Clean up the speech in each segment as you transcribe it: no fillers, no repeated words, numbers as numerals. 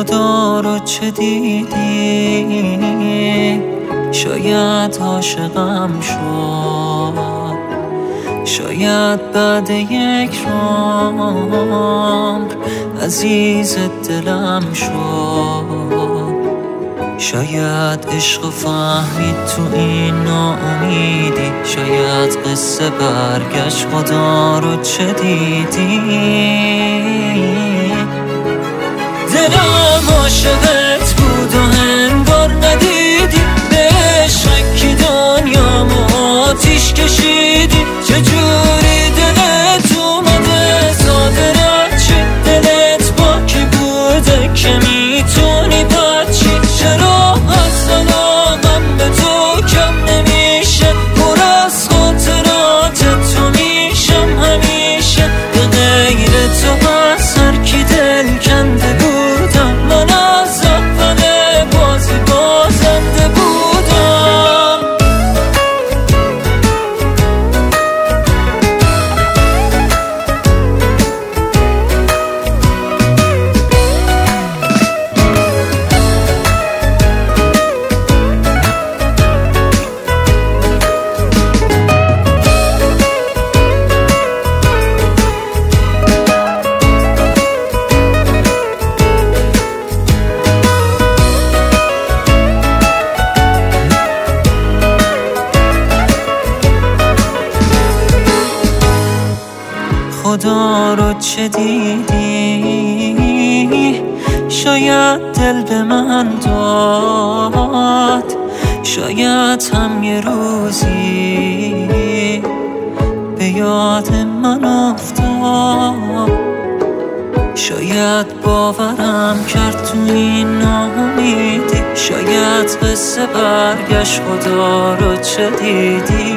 خدا رو چه دیدی؟ شاید عاشقم شد، شاید بعد یک عمر عزیز دلم شد. شاید عشق فهمید تو این ناامیدی، شاید قصه برگشت خدا رو چه دیدی؟ دلم عاشقت بود و انگار ندیدی، به عشقی دنیامو آتیش کشیدی. چجوری دلت اومده صادرت چی؟ دلت با کی بوده که میتونی بچی؟ چرا اصلا من به تو کم نمیشه؟ پر از خاطرات تو میشم همیشه. به غیر تو از هر کی دل کنده بودم، من از اول بازی بازنده بودم. خدا رو چه دیدی؟ شاید دل به من داد، شاید هم یه روزی به یاد من افتاد. شاید باورم کرد تو این ناامیدی، شاید قصه برگشت خدا رو چه دیدی؟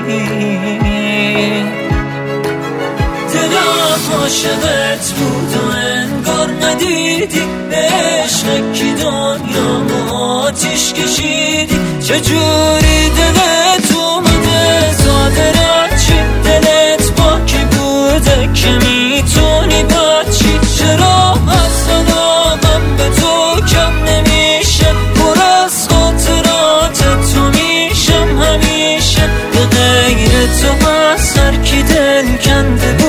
دلم عاشقت بود و انگار ندیدی، به عشقی دنیامو آتیش کشیدی. چجوری دلت اومده صادرت چی؟ دلت با کی بوده که میتونی بچی؟ چرا اصلا من به تو کم نمیشه؟ پر از خاطرات تو میشم همیشه. به غیر تو از هر کی دل کنده بود